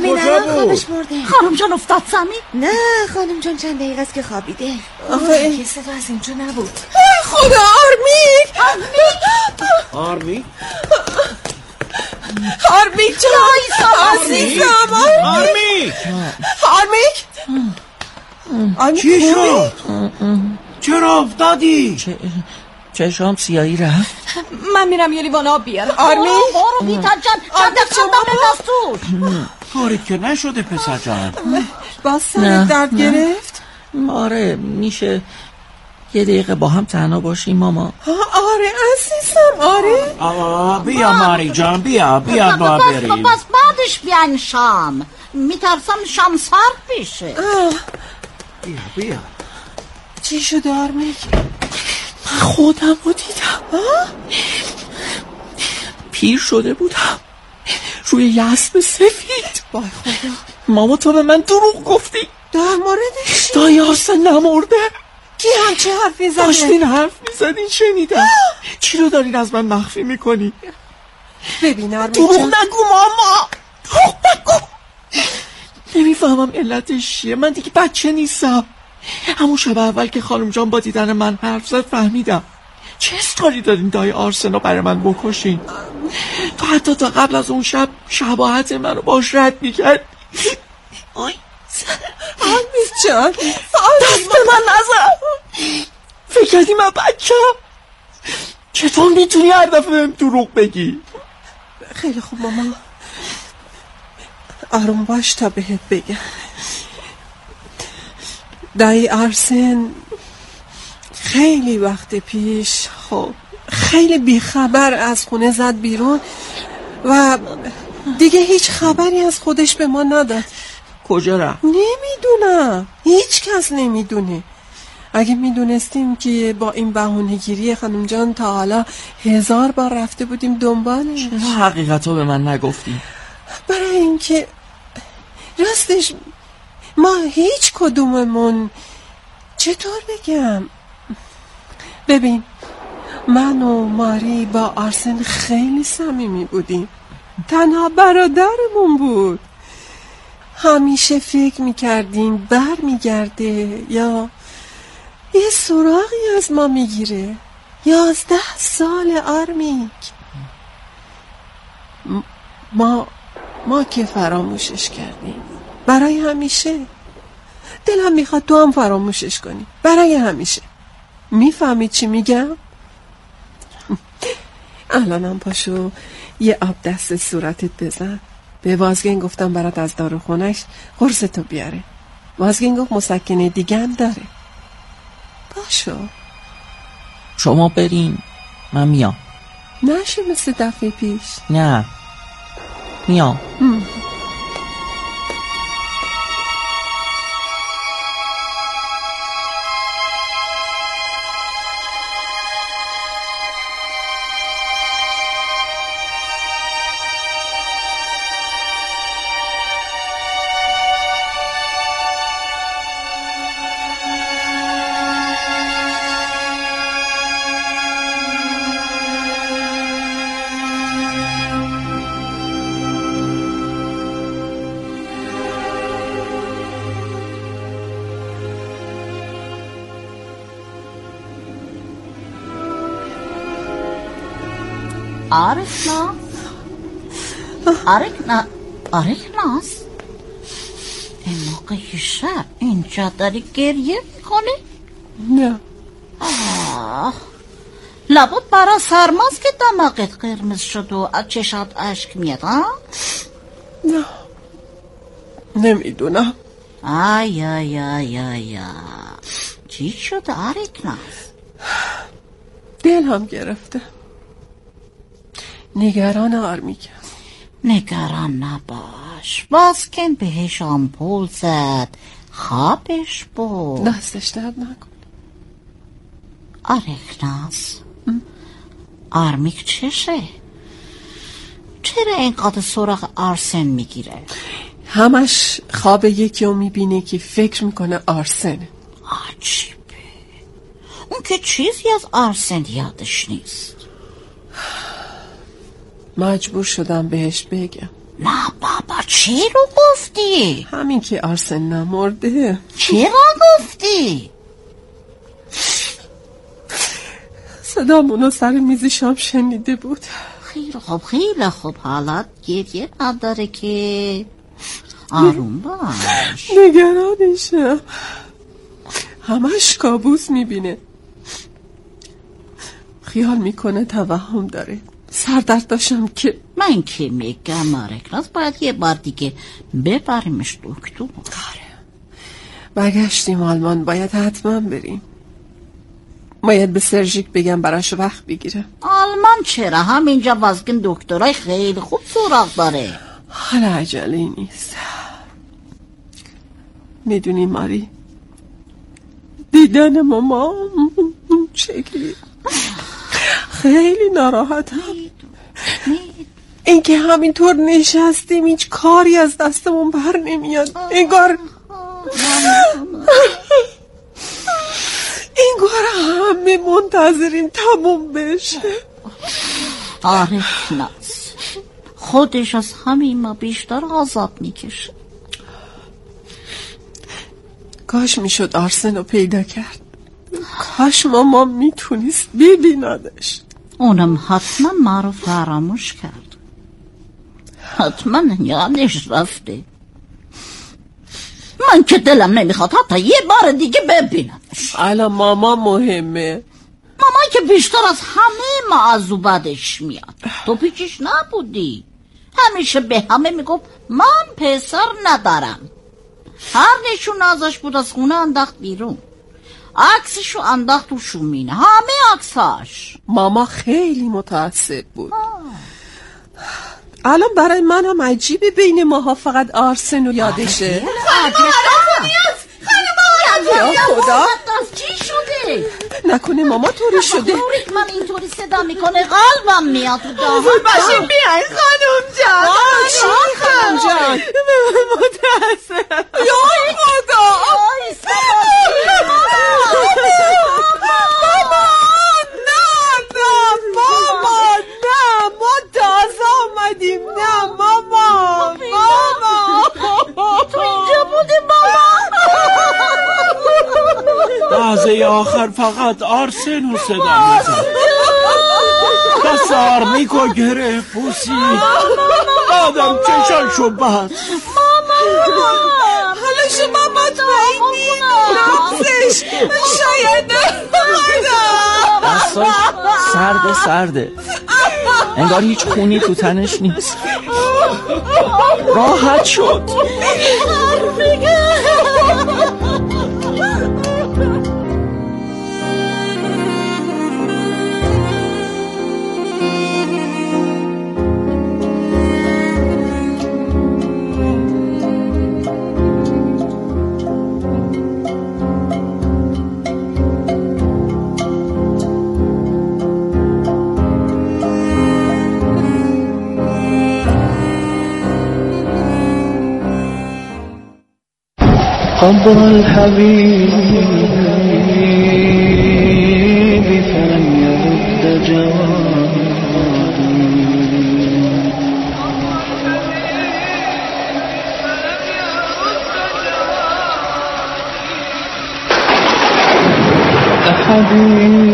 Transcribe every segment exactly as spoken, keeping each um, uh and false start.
آرمین الان خوابش مرده. خانم جان افتاد زمین؟ نه خانم جان چند دقیقه است که خوابیده. آخه کسی تو از اینجا نبود. خدا آرمین آرمین آرمین جان عزیزم آرمین آرمین چی شد؟ چرا افتادی؟ چشام سیاهی رفت. من میرم یه لیوان آب بیارم. آرمین برو بیتا جان چند چند بنداز توش. کاری که نشده پسر جان. باز سرت درد گرفت؟ آره میشه یه دقیقه با هم تنها باشیم ماما؟ آره عزیزم آره. آه بیا ماری جان بیا بیا با بریم. بس بعدش بیان شام. میترسم شام سرد بشه. بیا بیا. چی شد آرمین؟ من خودم رو دیدم. پیر شده بودم روی یه اسب سفید. وای خدا. ماما تو به من دروغ گفتی. در موردش دایی آرسن نمرده. کی همچه حرفی زده؟ داشتین حرف میزدین شنیدم. چی رو دارین از من مخفی میکنی؟ ببین آرمین دروغ جان نگو ماما، دروغ نگو. نمیفهمم علتش چیه. من دیگه بچه نیستم. همون شب اول که خانم جان با دیدن من حرف زد فهمیدم چه اصراری دارین دایی آرسن رو برای من بکشین. تو حتی تا قبل از اون شب شباهت منو باش رد میکرد. آی آرمین جان دست به من نزن. فکر کردی من بچم؟ چطور میتونی هر دفعه بهم دروغ بگی؟ خیلی خوب ماما آروم باش تا بهت بگم. دایی آرسن خیلی وقت پیش خب خیلی بیخبر از خونه زد بیرون و دیگه هیچ خبری از خودش به ما نداد. کجا رفت؟ نمیدونم، هیچ کس نمیدونه. اگه میدونستیم که با این بهونه‌گیری خانم جان تا حالا هزار بار رفته بودیم دنبالش. چرا حقیقتو به من نگفتی؟ برای اینکه راستش ما هیچ کدوممون چطور بگم، ببین من و ماری با آرسن خیلی صمیمی بودیم. تنها برادرمون بود. همیشه فکر میکردیم بر میگرده یا یه سراغی از ما میگیره. یازده سال آرمیک. ما ما که فراموشش کردیم برای همیشه. دلم میخواد تو هم فراموشش کنی برای همیشه. میفهمی چی میگم؟ الانم پاشو یه آب دست صورتت بزن. به وازگین گفتم برات از داروخونش قرصتو بیاره. وازگین گفت مسکنه دیگه هم داره. پاشو. شما برین من میام. نشه مثل دفعه پیش. نه میام. آرکناس آرکنا آرکناس این موقع شب اینجا داری گریه میکنی؟ نه. آه لابد برا سرماست که دماغت قرمز شد و از چشات اشک میاد ها؟ نه نمیدونم. آی آی آی آی چی شد آرکناس؟ دل هم گرفته. نگران آرمیکم. نگران نباش. وازگین بهش آمپول زد خوابش بود. دستش درد نکن. آرکناس آرمیک چشه؟ چرا اینقدر سراغ آرسن میگیره؟ همش خواب یکی رو میبینه که فکر میکنه آرسنه. عجیبه. اون که چیزی از آرسن یادش نیست. مجبور شدم بهش بگم. نه بابا چی رو گفتی؟ همین که آرسن نمرده. چرا گفتی؟ صدامونو سر میز شام شنیده بود. خیلی خوب خیلی خوب، حالت گریه نداره که. آروم باش. نگرانشم، همش کابوس میبینه، خیال میکنه توهم داره. سردرد داشتم که من که میگم مارکلاس باید یه بار دیگه ببریمش دکتر. برگشتیم آلمان، باید حتما بریم. باید به سرژیک بگم براش وقت بگیره. آلمان چرا؟ همینجا واسگن دکترای خیلی خوب سراغ داره. حالا عجله نیست. میدونی ماری، دیدن ماما شکلی خیلی ناراحتم. اینکه همینطور نشستیم هیچ کاری از دستمون بر نمیاد. انگار انگار همه منتظرین تموم بشه. آره ناز خودش از همین ما بیشتر عذاب میکشه. کاش میشد آرسن رو پیدا کرد. کاش ماما میتونست ببیندش. اونم حتما ما رو فراموش کرد. حتما یادش رفته. من که دلم نمیخواد حتی یه بار دیگه ببینمش. الان ماما مهمه. ماما که بیشتر از همه ما از او بدش میاد. تو پیچش نبودی. همیشه به همه میگفت من پسر ندارم. هر نشون ازش بود از خونه انداخت بیرون. عکسشو انداخت تو شومینه، همه عکساش. ماما خیلی متعصب بود. الان برای من هم عجیبه بین ماها فقط آرسن رو یادشه. یا خدا، چی شده؟ نکنه ماما طوری شده. طوری من اینطوری صدا میکنه قلبم میاد تو دهان. باشین بیاین خانم جان. چی خانم جان؟ متاسفم. یا خدا، ماما نه نه ماما نه، ما تازه آمدیم. نه ماما ماما تو اینجا بودی ماما؟ لحظه آخر فقط آرسن رو صدا میزد. دست آرمیکو گرفت پوسید، بعدم چشاشو بست. حالا شما مطمئنی نبزش شاید دستاش سرده سرده، انگار هیچ خونی تو تنش نیست. راحت شد. قبر الحبيب فلم يرد جوابي. حبيب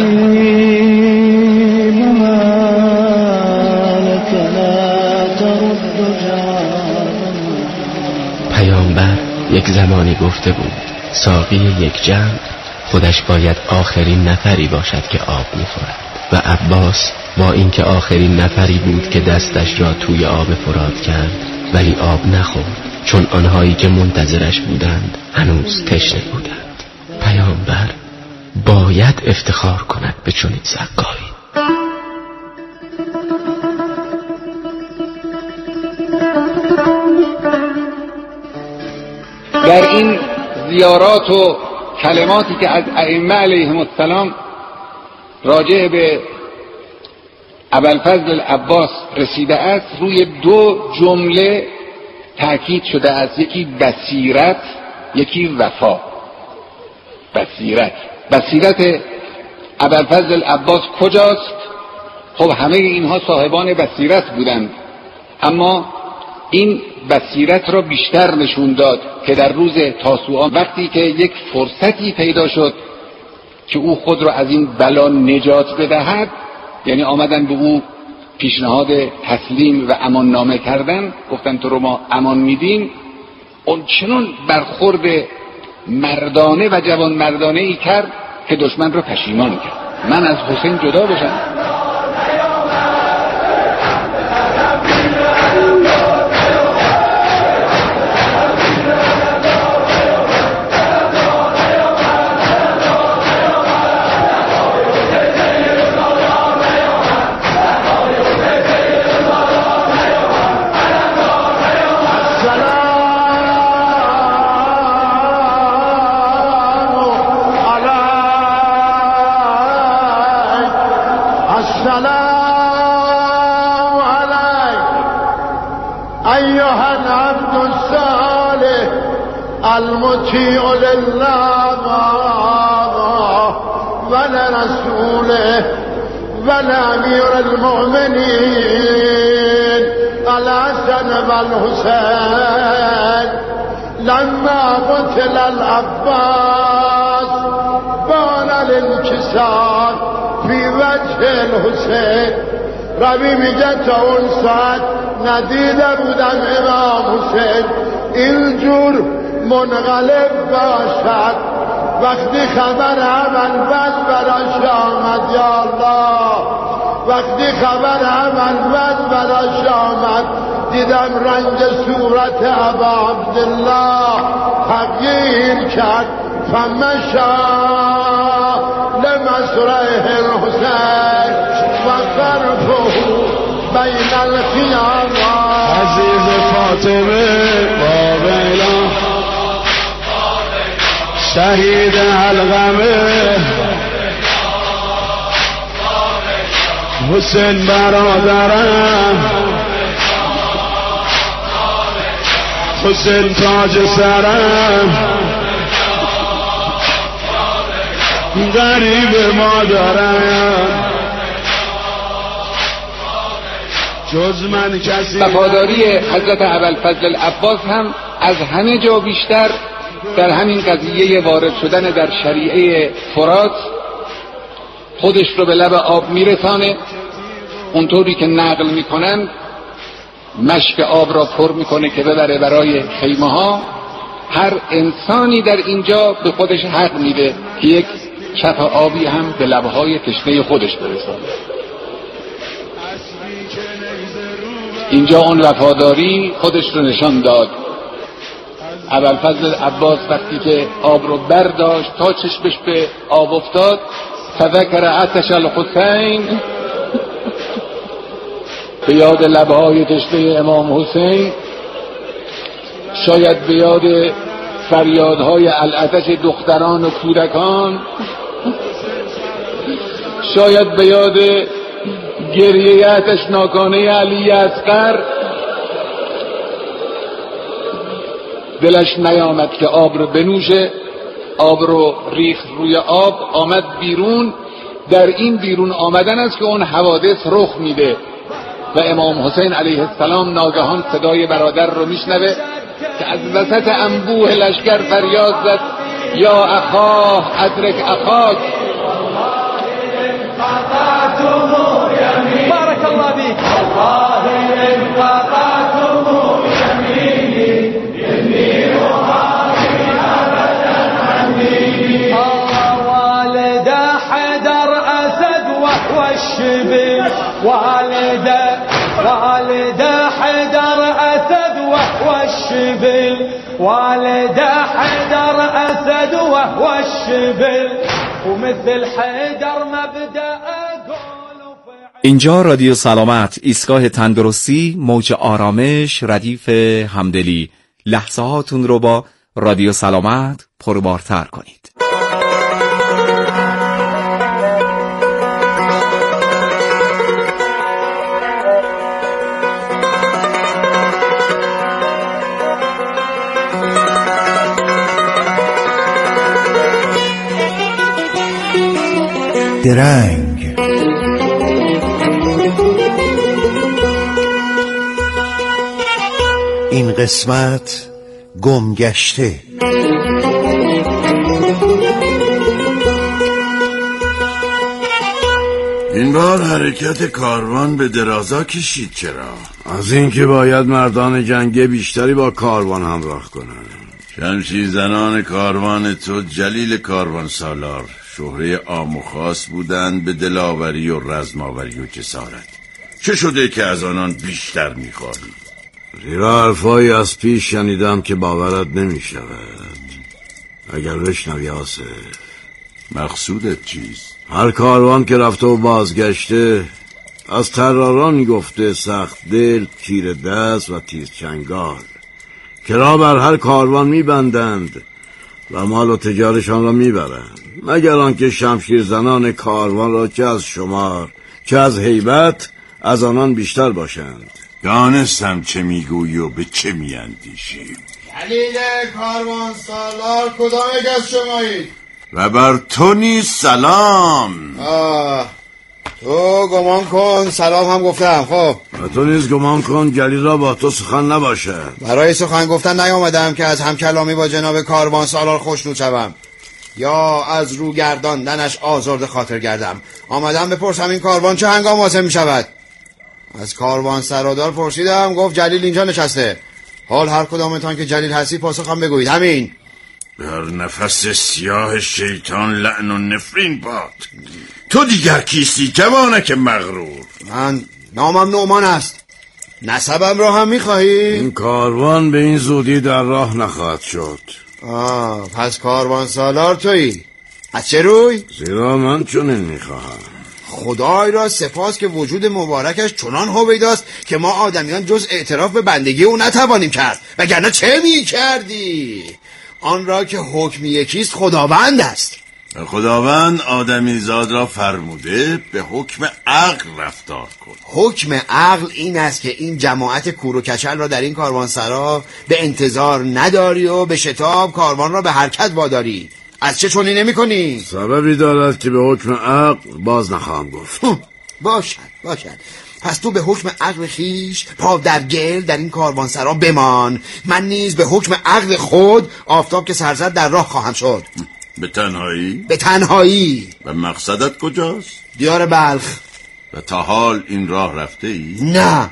ما لك لا ترد جوابي. پیامبر یک زمانی گفته بود ساقی یک جمع خودش باید آخرین نفری باشد که آب می‌خورد و عباس با اینکه آخرین نفری بود که دستش را توی آب فرات کرد ولی آب نخورد، چون آنهایی که منتظرش بودند هنوز تشنه بودند. پیامبر باید افتخار کند به چنین سقایی. در این زیارات و کلماتی که از ائمه علیهم السلام راجع به ابوالفضل العباس رسیده است، روی دو جمله تاکید شده است. یکی بصیرت، یکی وفا. بصیرت بصیرت ابوالفضل العباس کجاست؟ خب همه اینها صاحبان بصیرت بودند، اما این بصیرت را بیشتر نشون داد که در روز تاسوعا وقتی که یک فرصتی پیدا شد که او خود را از این بلا نجات بدهد، یعنی آمدن به او پیشنهاد تسلیم و امان نامه کردن، گفتن تو رو ما امان میدیم، اون چنون برخورد مردانه و جوان مردانه ای کرد که دشمن رو پشیمان کرد. من از حسین جدا بشم؟ المطيع لله ولرسوله ولأمير المؤمنين الحسن والحسين لما قتل العباس بان الانكسار في وجه الحسين. ربی میگه تا اون ساعت ندیده بودم امام حسین اینجور منقلب باشد. وقتی خبر عمل بد براش آمد، یا الله، وقتی خبر عمل بد براش آمد دیدم رنگ صورت ابا عبدالله تغییر کرد. فمشا لمسرعه الحسین و صرفه بین الخیامات. عزیز فاطمه بابیلا شهید علقمه حسین برادرم حسین تاج سرم غریب مادرم جز من کسی. وفاداری حضرت ابوالفضل العباس هم از همه جا بیشتر در همین قضیه وارد شدن در شریعه فرات خودش رو به لب آب میرسانه. اونطوری که نقل میکنن مشک آب را پر میکنه که ببره برای خیمه ها. هر انسانی در اینجا به خودش حق میده که یک کف آبی هم به لبهای تشنه خودش برسانه. اینجا اون وفاداری خودش رو نشان داد. ابوالفضل عباس وقتی که آب رو برداشت تا چشمش به آب افتاد، فذکر عطش الحسین، به یاد لبهای تشنه امام حسین، شاید به یاد فریادهای العطش دختران و کودکان، شاید به یاد گریه آتشناکانه علی اصغر، دلش نیامد که آب رو بنوشه. آب رو ریخت روی آب، آمد بیرون. در این بیرون آمدن است که اون حوادث رخ میده و امام حسین علیه السلام ناگهان صدای برادر رو میشنوه که از وسط انبوه لشکر فریاد زد یا اخاه ادرک اخاک. بارك الله بك. الله انقطعتم يميني يمين وهذه ابدا عني. والد حيدر اسد وهو الشبل، والد والد حيدر اسد وهو الشبل، والد حيدر اسد وهو الشبل، ومثل حيدر مبدأ. اینجا رادیو سلامت، ایستگاه تندرستی، موج آرامش، ردیف همدلی. لحظه هاتون رو با رادیو سلامت پربارتر کنید. درنگ این قسمت گمگشته. این بار حرکت کاروان به درازا کشید. چرا؟ از اینکه باید مردان جنگی بیشتری با کاروان همراه کنند. شمشیر زنان کاروان تو جلیل کاروان سالار شهره عام و خاص بودند به دلاوری و رزماوری و جسارت. چه شده که از آنان بیشتر می‌خواهی؟ زیرا حرفایی از پیش شنیدم که باورت نمی شود. اگر بشنوی آصف. مقصودت چیست؟ هر کاروان که رفته و بازگشته از طراران گفته سخت دل، تیر دست و تیز چنگال که را بر هر کاروان میبندند و مال و تجارشان را میبرند، مگر آنکه شمشیر زنان کاروان را چه از شمار چه از هیبت از آنان بیشتر باشند. دانستم چه میگویی و به چه میاندیشی. جلیل کاروان سالار کدام یک از شمایید؟ و بر تو نیز سلام. آه تو گمان کن سلام هم گفتم. خب و تو نیز گمان کن جلیل را با تو سخن نباشد. برای سخن گفتن نیامدم که از هم کلامی با جناب کاروان سالار خوشنود شوم یا از رو گرداندنش آزرد خاطر گردم. آمدم بپرسم این کاروان چه هنگام واصل می شود. از کاروان سرادار پرسیدم، گفت جلیل اینجا نشسته. حال هر کدامتان که جلیل هستی پاسخم بگویید. همین. در نفس سیاه شیطان لعن و نفرین باد. تو دیگر کیستی جوانک مغرور؟ من نامم نعمان است. نسبم را هم میخواهی؟ این کاروان به این زودی در راه نخواهد شد. آه پس کاروان سالار تویی. از چه روی؟ زیرا من چنین میخواهم. خدای را سپاس که وجود مبارکش چنان هویداست که ما آدمیان جز اعتراف به بندگی او نتوانیم کرد. وگرنه چه میکردی؟ آن را که حکم یکیست خداوند است. خداوند آدمی زاد را فرموده به حکم عقل رفتار کن. حکم عقل این است که این جماعت کور و کچل را در این کاروانسرا به انتظار نداری و به شتاب کاروان را به حرکت واداری. از چه چونی نمی کنی؟ سببی دارد که به حکم عقل باز نخواهم گفت. باشد باشد. پس تو به حکم عقل خیش پا در گل در این کاروانسرا بمان. من نیز به حکم عقل خود آفتاب که سرزد در راه خواهم شد. به تنهایی؟ به تنهایی. و مقصدت کجاست؟ دیار بلخ. و تا حال این راه رفته ای؟ نه،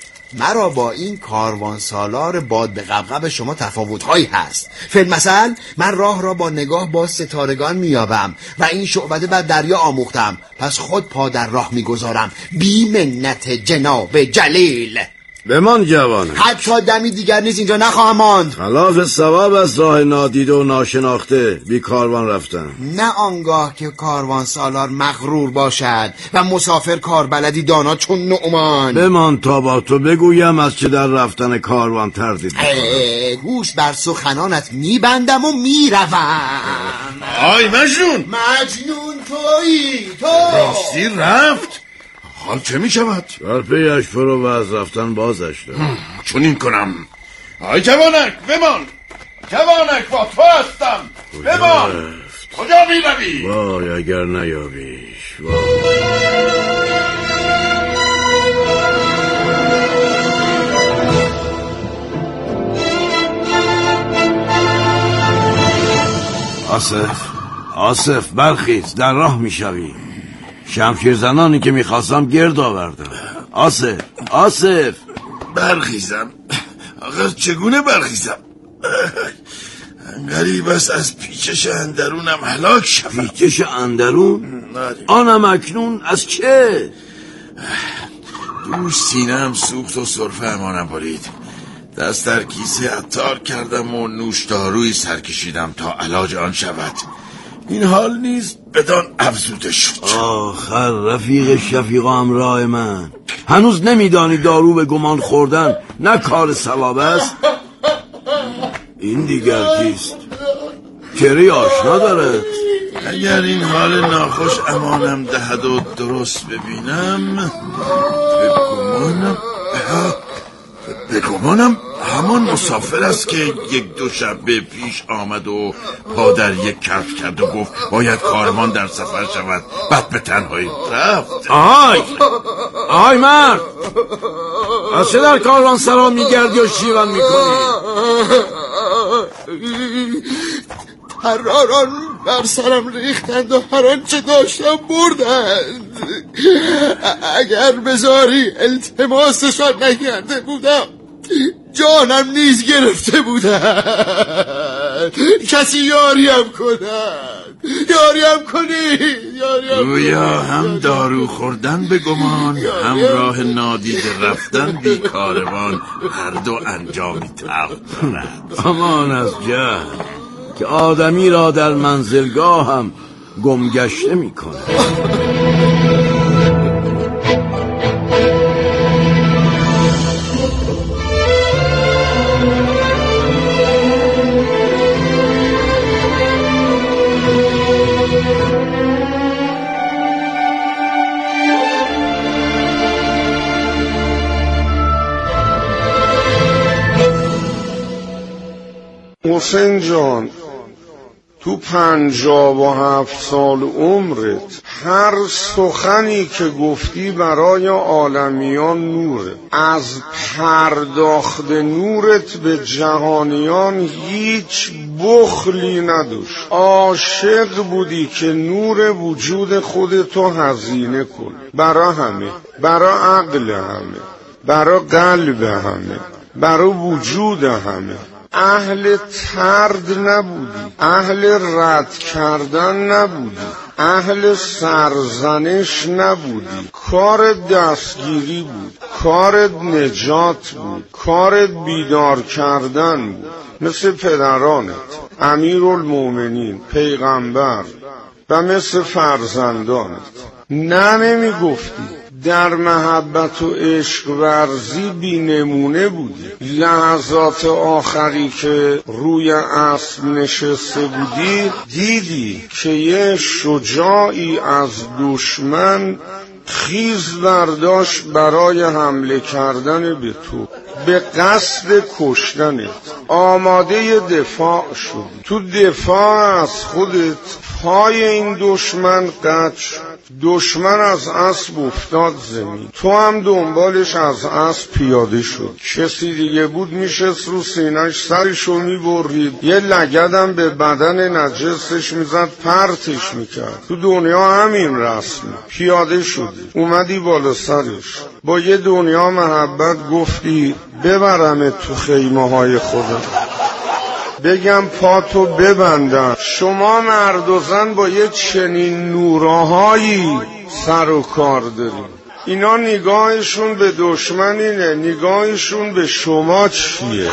مرا با این کاروان سالار باد به غبغب شما تفاوت‌هایی هست. فی‌المثل من راه را با نگاه با ستارگان میابم و این شعبده بر دریا آموختم، پس خود پا در راه میگذارم بی منت جناب جلیل. بمان جوانه. حتی دمی دیگر نیست اینجا نخواهم ماند. خلاف ثواب از راه نادیده و ناشناخته بی کاروان رفتن. نه آنگاه که کاروان سالار مغرور باشد و مسافر کاربلدی دانا چون نعمان. بمان تا با تو بگویم از چه در رفتن کاروان تردید میکنم. گوش بر سخنانت میبندم و میروم. آی مجنون. مجنون تویی تو. راستی رفت؟ حال چه می شود؟ در پیش فرو و از رفتن بازش دارم. چون این کنم. آی جوانک بمان. جوانک با تو هستم. بمان. کجا می روی؟ وای اگر نیابیش. وای. آصف آصف برخیز، در راه می شوی. شمشیر زنانی که میخواستم گرد آوردم. آصف آصف برخیزم. آخه چگونه برخیزم؟ غریب است از پیچش اندرونم هلاک شدم. پیچش اندرون؟ آنم اکنون از چه؟ دوش سینه‌ام سوخت و سرفه امانم برید. دست در کیسه عطار کردم و نوشدارویی سر کشیدم تا علاج آن شود. این حال نیز بدان افزوده شد. آخر رفیق شفیق همراه من، هنوز نمیدانی دارو به گمان خوردن نه کار ثواب است؟ این دیگر کیست؟ چهره آشنا دارد. اگر این حال ناخوش امانم دهد و درست ببینم، به گمانم به گمانم همان مسافر است که یک دو شب پیش آمد و پا در یک کف کرد و گفت باید کاروان در سفر شود، بعد به تنهایی رفت. آهای آهای مرد، از چه در کاروان سرا میگردی و شیون میکنی؟ هراران بر سرم ریختند و هر آنچه داشتم بردند. اگر بذاری التماسشان نکرده بودم جانم نیز گرفته بودند. کسی یاریم کند، یاریم کنید، یاریم. گویا هم دارو خوردن به گمان، هم راه نادیده رفتن بی کاروان، هر دو انجامی تلخ دارد. امان از جهل که آدمی را در منزلگاه هم گمگشته می کنه. حسین جان، تو پنجاه و هفت سال عمرت هر سخنی که گفتی برای عالمیان نوره. از پرداخت نورت به جهانیان هیچ بخلی نداشت. عاشق بودی که نور وجود خودتو هزینه کنی برا همه، برا عقل همه، برا قلب همه، برا وجود همه. اهل طرد نبودی، اهل رد کردن نبودی، اهل سرزنش نبودی. کار دستگیری بود، کار نجات بود، کار بیدار کردن بود. مثل پدرانت، امیرالمومنین، پیغمبر و مثل فرزندانت. نه نمی گفتی، در محبت و عشق ورزی بی نمونه بودی. لحظات آخری که روی اسب نشسته بودی دیدی که یه شجاعی از دشمن خیز برداشت برای حمله کردن به تو، به قصد کشتنت. آماده دفاع شدی. تو دفاع از خودت پای این دشمن قطع شد. دشمن از اسب افتاد زمین، تو هم دنبالش از اسب پیاده شد. کسی دیگه بود میشست رو سینه‌اش سرشو میبرید، یه لگدم به بدن نجسش میزد پرتش میکرد. تو دنیا همین رسمی. پیاده شدی، اومدی بالا سرش، با یه دنیا محبت گفتی ببرم تو خیمه های خودم، بگم پاتو ببندن. شما مرد و زن با یه چنین نوراهایی سر و کار داریم. اینا نگاهشون به دشمن اینه، نگاهشون به شما چیه؟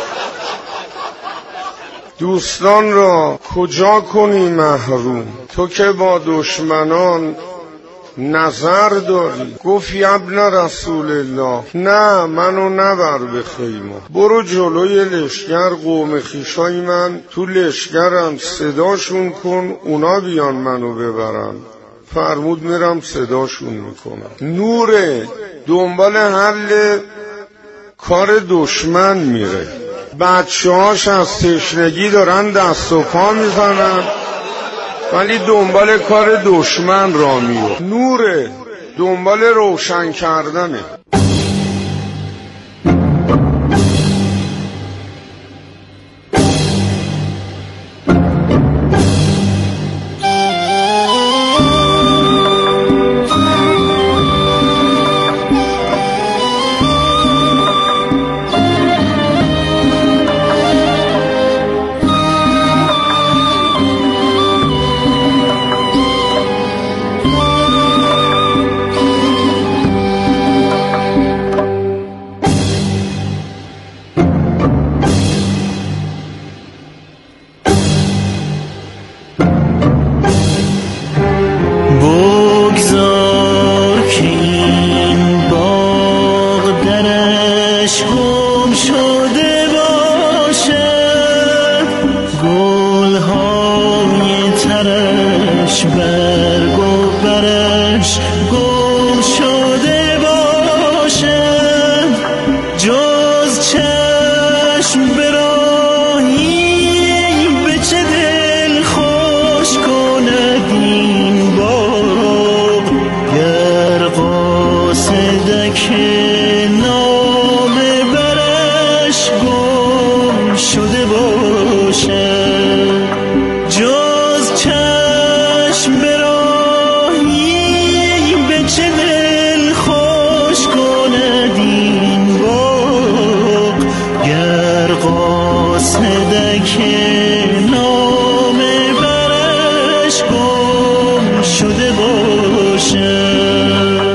دوستان را کجا کنی محروم؟ تو که با دشمنان نظر داری. گفت ابن رسول الله، نه منو نبر به خیمه، برو جلوی لشگر. قوم خیشای من تو لشگرم، صداشون کن اونا بیان منو ببرن. فرمود میرم صداشون میکنم. نوره دنبال حل کار دشمن میره. بچه هاش از تشنگی دارن دست و پا میزنن ولی دنبال کار دشمن را میو. نوره دنبال روشن کردنه. جز چه باشد جز چشم براهی به چه دل خوش کند این باغ گر قاصدک نام برش گم شده باشد.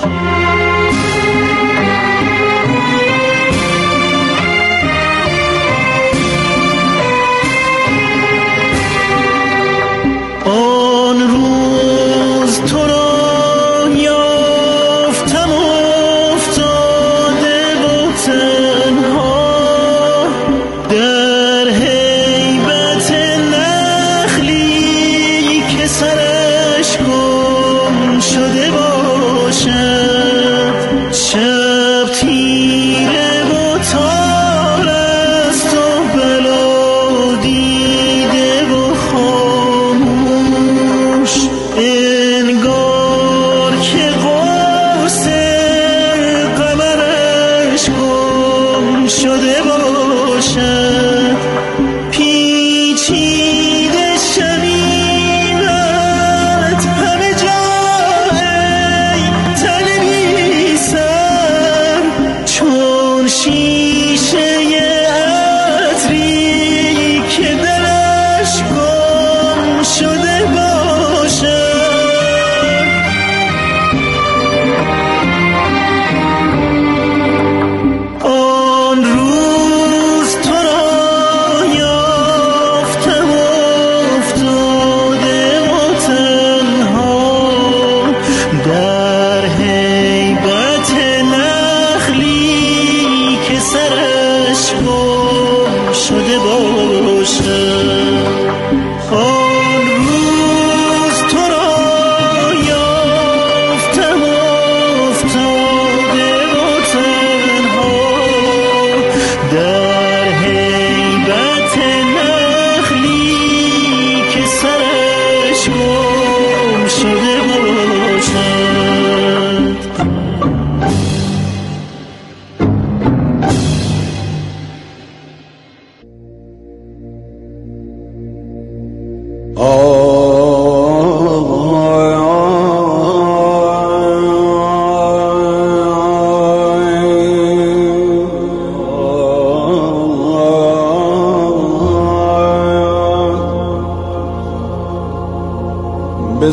به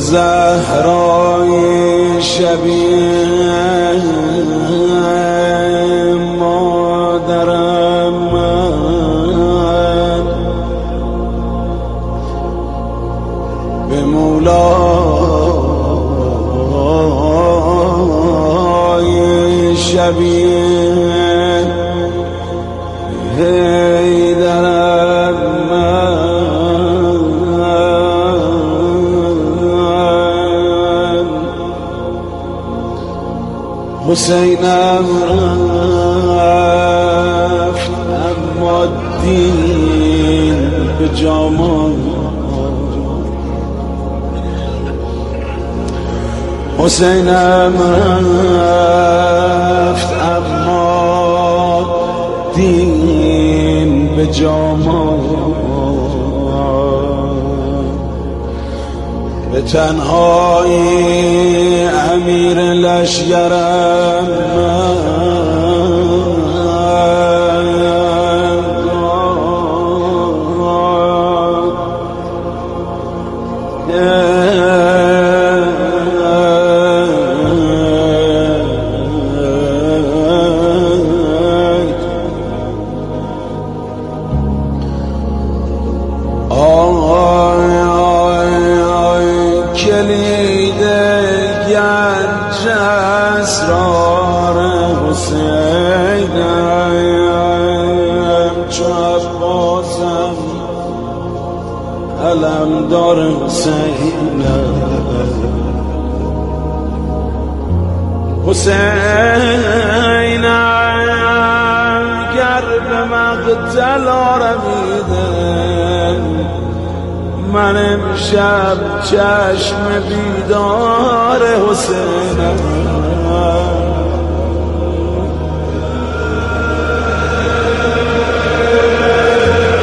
زهرای شبیه مادرم من به مولای شبیه حیدرم من حسینم رفت اما دین به جامان حسینم رفت اما دین به جامان به تنهایی امیر لشگرم کلید گنج اسرار حسینم چو عباسم علمدار حسینم حسینم گر به مقتل آرمیدم من امشب چشم بیدار حسینم